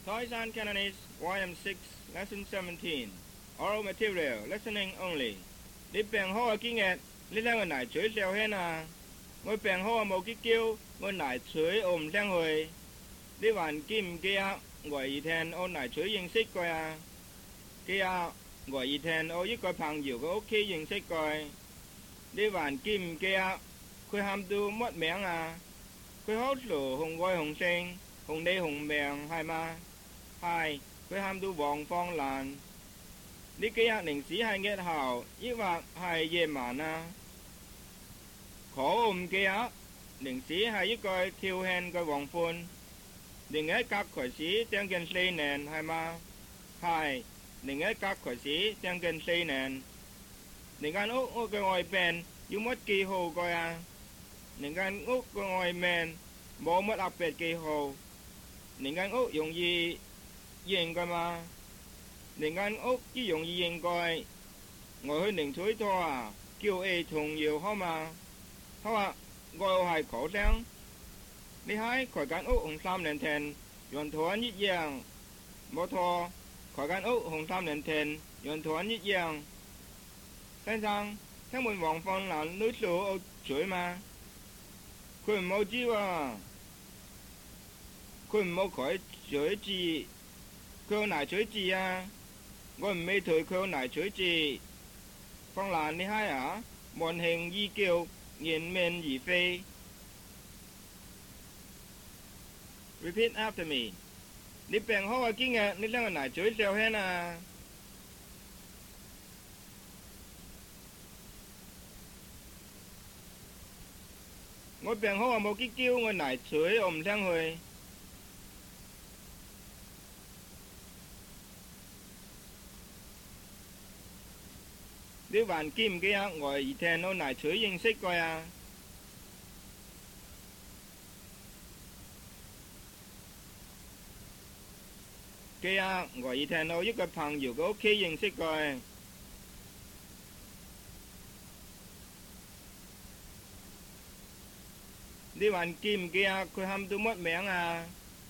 Toys and Cantonese, YM6, Lesson 17. Oral material, listening only. Đi bèn hoa kinh ngạc, đi lên ngồi nải chuối leo hết à. Ngồi bèn hoa một cái kêu, ngồi nải chuối ôm sang hồi. Đi hoàn kim kia, ngồi y thèn ô nải chuối yên xích coi à. Kia, ngồi y thèn ô ít coi bằng nhiều có ok yên xích coi. Đi hoàn kim kia, khơi ham tu mất miệng à. Khơi hốt lửa hồng voi hồng sinh, hồng đê hồng bèn hai ma. Hai, khơi ham tu vòng phong làn. Đi kia ninh sĩ hai nghe hào, ý hoặc hai dê mà na. Khổ kia, ninh sĩ hai ý coi thiêu hèn coi vòng phun. Ninh ấy các khỏi sĩ tiếng gần xây nền hai ma. Hai, ninh ấy các khỏi sĩ tiếng gần xây nền. Ninh ăn úc úc coi ngồi bèn, dù mất kỳ hồ coi à. Ninh ăn úc coi ngồi mền, bố mất áp bệt kỳ hồ. Ninh ăn úc dùng gì yên coi mà. Ninh ăn úc chứ dùng gì yên coi. Ngồi hơi ninh chuối thôi à, kêu ê thùng nhiều hó mà. Hó à, gọi ô hai khổ sáng. Đi hai khỏi cán úc hồng xăm nền thèn, dọn thua nhít giang. Bố thua, khỏi cán úc hồng xăm nền thèn, dọn thua nhít giang. Sáng sáng, tháng mùi vòng phong là núi sổ ô chuối mà. Khuyên mô chí à. Khuyên mô khỏi chuối chí. Khuyên nải chuối chí à. Gọi mê thời khuyên nải chuối chí. Phong là đi hai à. Môn hình di kiều, nghiền men dị phê. Repeat after me. Đi bèn hoa kinh ngạc, đi lên nải chuối xeo hết à. Ngồi bèn hoa một cái kêu ngồi nải chuối ôm sang hồi. Đi vạn kim kia ngồi ý thèn ô nải chuối yên xích coi à. Kia ngồi ý thèn ô giúp cái bằng dù có ok yên xích coi. Đi vạn kim kia khơi hâm tu mất miệng à.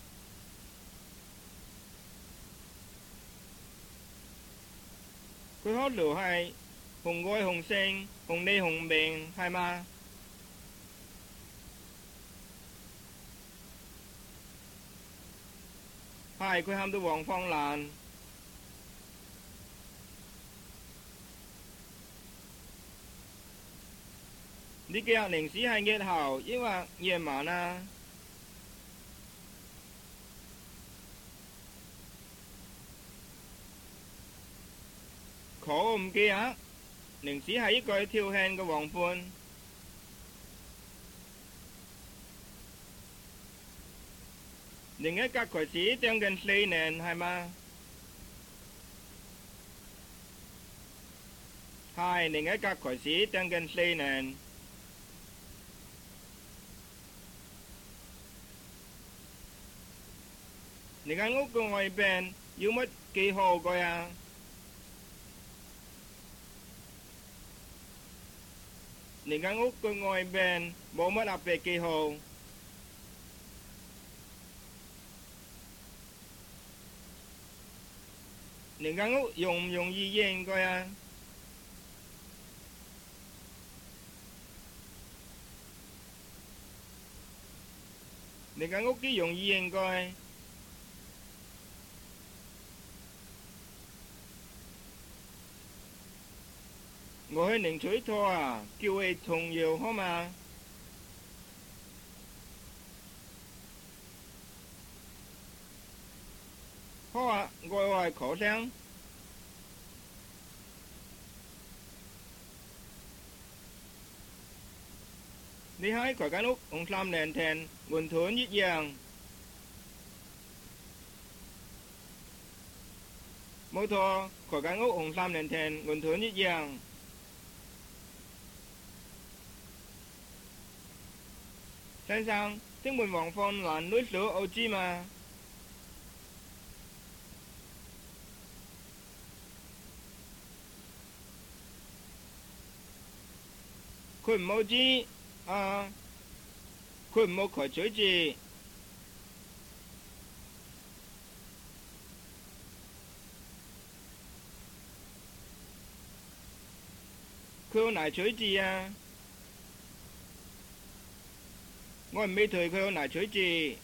Khơi hót lửa hai, hùng gôi hùng sinh, hùng đi hùng bền hai ma. Hai khơi hâm tu vòng phong làn. Đi kia ninh sĩ hai nghe hào, ý hoặc dê mà na. Khổ kia, ninh sĩ hai ý coi thiêu hèn cái vòng phun. Ninh ấy các khỏi sĩ tiếng gần xây nền hai ma. Hai, ninh ấy các khỏi sĩ tiếng gần xây nền. Ninh ăn úc của ngồi bèn, dù mất kỳ hồ coi à. Ninh ăn úc của ngồi bèn, bố mất áp về kỳ hồ. Ninh ăn úc dùng gì yên coi à. Ninh ăn úc ký dùng gì yên coi. Ngồi hơi ninh chuối thôi à, kêu ê thùng nhiều hó mà. Hó à, gọi hoài khổ sáng. Đi hái khỏi cán úc, ông xăm nền thèn, nguồn thốn dít giang. Mô thô, khỏi cán úc, ông xăm nền thèn, nguồn thốn dít giang. Sáng sáng, tiếng mùi vòng phong là núi sữa ô chi mà. Khuyên mô chi, à, khuyên mô khỏi chuối chi. 佢好難取字啊！我唔俾佢好難取字。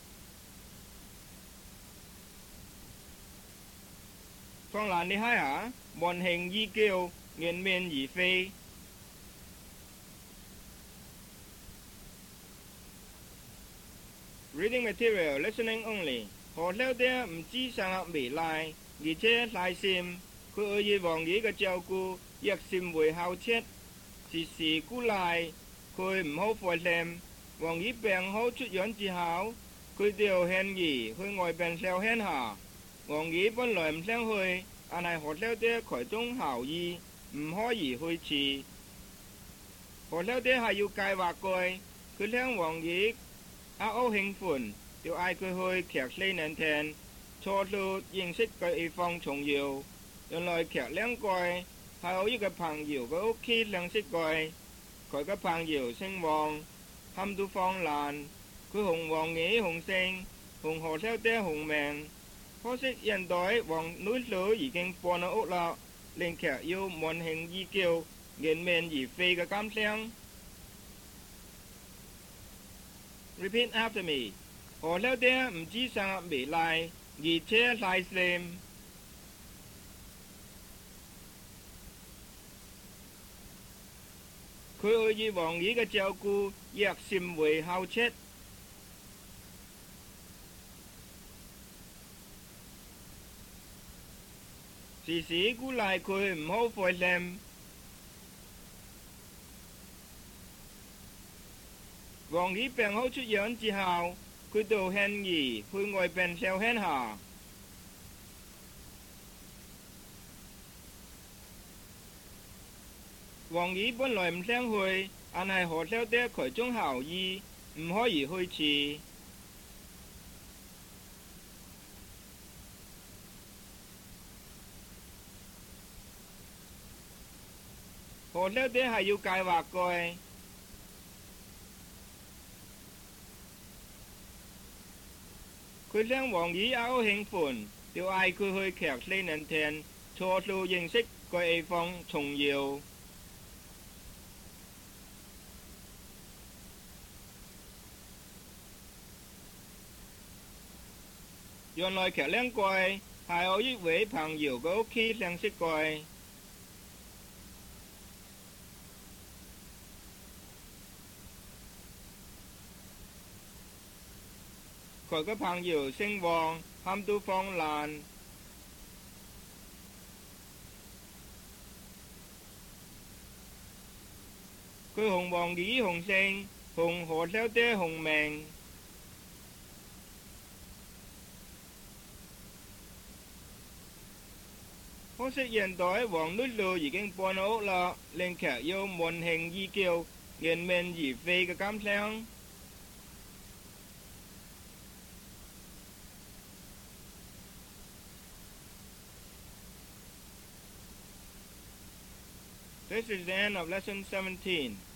放爛你嗨下，門慶依叫，迎面而飛。Reading material, listening only。學了啲唔知上下未來，而且耐心，佢可以王爺嘅照顧，熱心為後切，時時鼓勵，佢唔好費念。王爺病好出院之後，佢就勸兒去外邊受勸下。王爺本來唔想去，但係學了啲佢中效意，唔可以去遲。學了啲係要計劃嘅，佢聽王爺好興奮，就嗌佢去劇4年天，初初認識嘅地方重要。原來劇兩個係我一個朋友嘅屋企認識嘅，佢嘅朋友姓王，喊到放爛，佢同王爺同姓，同學了啲同名。可惜現代王女婿已經搬咗屋啦，令劇要門慶依叫，迎面而飛嘅感想。Repeat after me。學了啲唔知上下未來，而且耐心。佢可以王爺嘅照顧，熱心為後切。時時鼓勵佢唔好費念。王爺病好出院之後，佢就勸兒去外邊受勸下。王爺本來唔想去，但係學了啲佢中效意，唔可以去遲。學了啲係要計劃嘅。佢聽王爺好興奮，就嗌佢去劇4年天，初初認識嘅地方重要。原來劇兩個係我一位朋友嘅屋企認識嘅。佢嘅朋友姓王，喊到放爛。佢同王爺同姓，同何小姐同名。可惜現代王女婿已經搬屋啦，令劇要門慶依叫，迎面而飛嘅感想。This is the end of lesson 17.